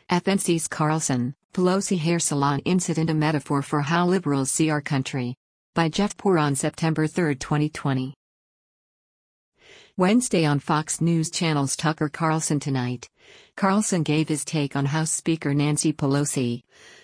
FNC's Carlson, Pelosi hair salon incident, a metaphor for how liberals see our country. By Jeff Poor on September 3, 2020. Wednesday on Fox News Channel's Tucker Carlson Tonight, Carlson gave his take on House Speaker Nancy Pelosi,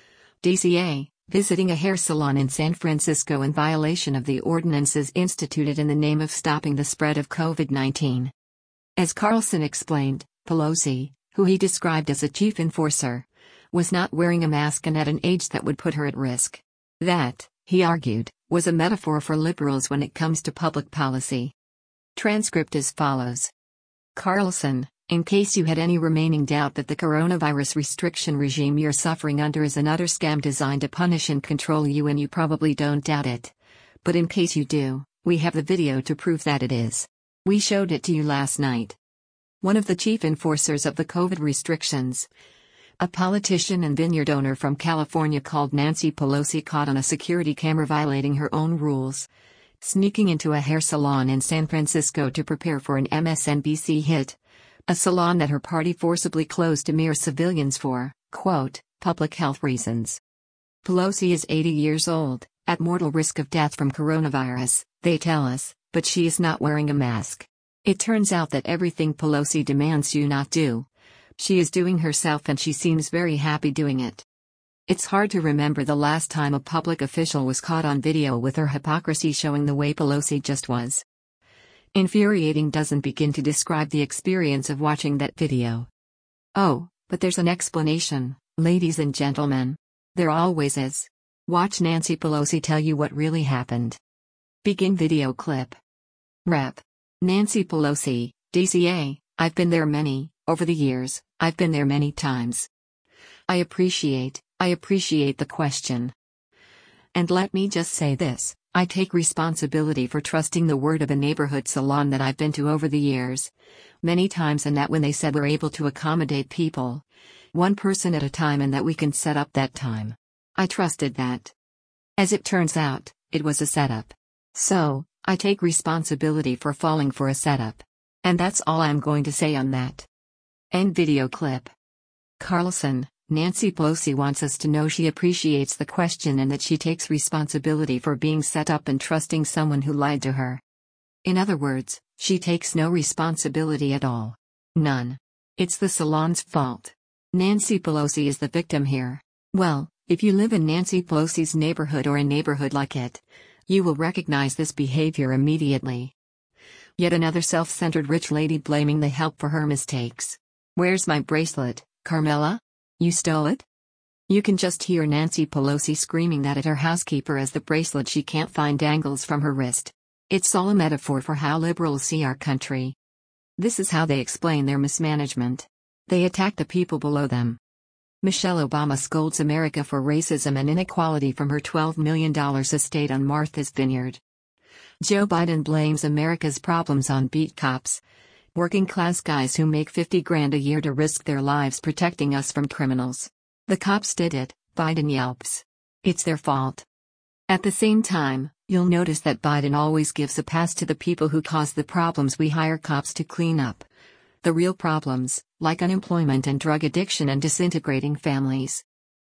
DCA, visiting a hair salon in San Francisco in violation of the ordinances instituted in the name of stopping the spread of COVID-19. As Carlson explained, Pelosi, who he described as a chief enforcer, was not wearing a mask and at an age that would put her at risk. That, he argued, was a metaphor for liberals when it comes to public policy. Transcript as follows. Carlson, in case you had any remaining doubt that the coronavirus restriction regime you're suffering under is an utter scam designed to punish and control you, and you probably don't doubt it. But in case you do, we have the video to prove that it is. We showed it to you last night. One of the chief enforcers of the COVID restrictions, a politician and vineyard owner from California called Nancy Pelosi, caught on a security camera violating her own rules, sneaking into a hair salon in San Francisco to prepare for an MSNBC hit, a salon that her party forcibly closed to mere civilians for, quote, public health reasons. Pelosi is 80 years old, at mortal risk of death from coronavirus, they tell us, but she is not wearing a mask. It turns out that everything Pelosi demands you not do, she is doing herself, and she seems very happy doing it. It's hard to remember the last time a public official was caught on video with her hypocrisy showing the way Pelosi just was. Infuriating doesn't begin to describe the experience of watching that video. Oh, but there's an explanation, ladies and gentlemen. There always is. Watch Nancy Pelosi tell you what really happened. Begin video clip. Rep. Nancy Pelosi, DCA, I've been there over the years, I've been there many times. I appreciate the question. And let me just say this, I take responsibility for trusting the word of a neighborhood salon that I've been to over the years, many times, and that when they said we're able to accommodate people, one person at a time, and that we can set up that time, I trusted that. As it turns out, it was a setup. So, I take responsibility for falling for a setup. And that's all I'm going to say on that. End video clip. Carlson, Nancy Pelosi wants us to know she appreciates the question and that she takes responsibility for being set up and trusting someone who lied to her. In other words, she takes no responsibility at all. None. It's the salon's fault. Nancy Pelosi is the victim here. Well, if you live in Nancy Pelosi's neighborhood or a neighborhood like it, you will recognize this behavior immediately. Yet another self-centered rich lady blaming the help for her mistakes. Where's my bracelet, Carmela? You stole it? You can just hear Nancy Pelosi screaming that at her housekeeper as the bracelet she can't find dangles from her wrist. It's all a metaphor for how liberals see our country. This is how they explain their mismanagement. They attack the people below them. Michelle Obama scolds America for racism and inequality from her $12 million estate on Martha's Vineyard. Joe Biden blames America's problems on beat cops, working class guys who make $50,000 a year to risk their lives protecting us from criminals. The cops did it, Biden yelps. It's their fault. At the same time, you'll notice that Biden always gives a pass to the people who cause the problems we hire cops to clean up. The real problems, like unemployment and drug addiction and disintegrating families.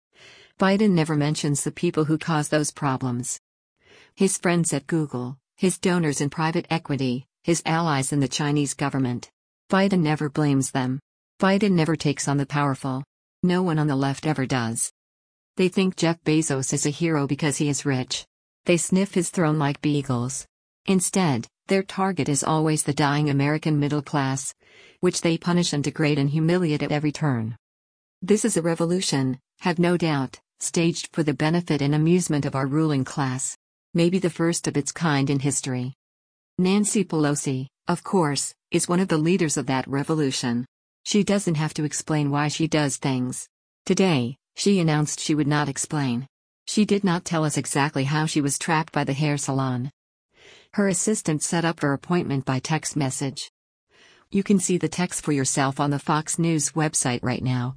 Biden never mentions the people who cause those problems. His friends at Google, his donors in private equity, his allies in the Chinese government. Biden never blames them. Biden never takes on the powerful. No one on the left ever does. They think Jeff Bezos is a hero because he is rich. They sniff his throne like beagles. Instead, their target is always the dying American middle class, which they punish and degrade and humiliate at every turn. This is a revolution, have no doubt, staged for the benefit and amusement of our ruling class. Maybe the first of its kind in history. Nancy Pelosi, of course, is one of the leaders of that revolution. She doesn't have to explain why she does things. Today, she announced she would not explain. She did not tell us exactly how she was trapped by the hair salon. Her assistant set up her appointment by text message. You can see the text for yourself on the Fox News website right now.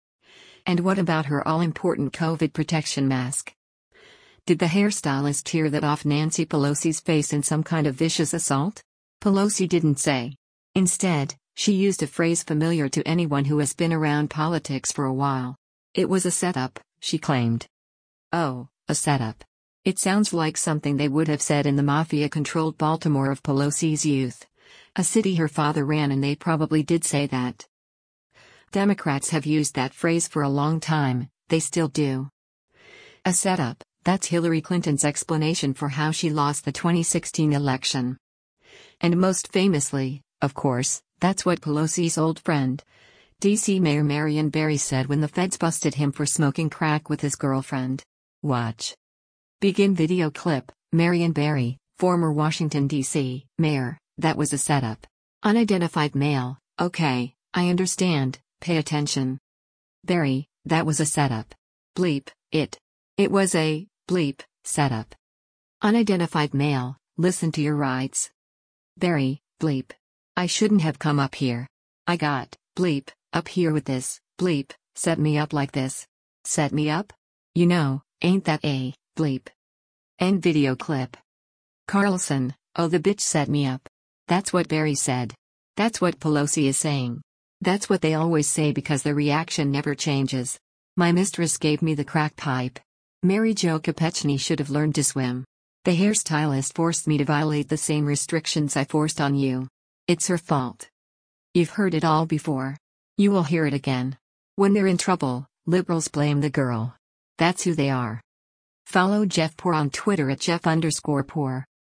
And what about her all-important COVID protection mask? Did the hairstylist tear that off Nancy Pelosi's face in some kind of vicious assault? Pelosi didn't say. Instead, She used a phrase familiar to anyone who has been around politics for a while. It was a setup, she claimed. Oh, a setup. It sounds like something they would have said in the mafia-controlled Baltimore of Pelosi's youth. A city her father ran, and they probably did say that. Democrats have used that phrase for a long time, they still do. A setup, that's Hillary Clinton's explanation for how she lost the 2016 election. And most famously, of course, that's what Pelosi's old friend, D.C. Mayor Marion Barry, said when the feds busted him for smoking crack with his girlfriend. Watch. Begin video clip. Marion Barry, former Washington, D.C. mayor, that was a setup. Unidentified male, okay, I understand, pay attention. Barry, that was a setup. Bleep, it. It was a, bleep, setup. Unidentified male, listen to your rights. Barry, bleep. I shouldn't have come up here. I got, bleep, up here with this, bleep, set me up like this. Set me up? You know, ain't that a, bleep. End video clip. Carlson, oh, the bitch set me up. That's what Barry said. That's what Pelosi is saying. That's what they always say because the reaction never changes. My mistress gave me the crack pipe. Mary Jo Kopechne should have learned to swim. The hairstylist forced me to violate the same restrictions I forced on you. It's her fault. You've heard it all before. You will hear it again. When they're in trouble, liberals blame the girl. That's who they are. Follow Jeff Poor on Twitter at Jeff_Poor.